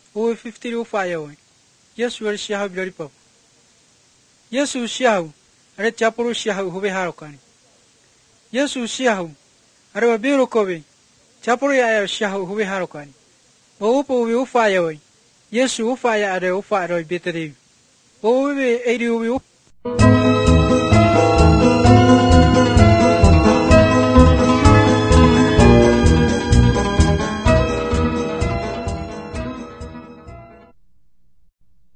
over 50 of fire. Yes, where she have very pop. Yes, you shall. Red Japoro shall who be Harokani. Yes, you shall. I have a bureau Chaporia shall who be Harokani. Opo will fire away. Yes, you fire at the fire better. Oh, we 80 will.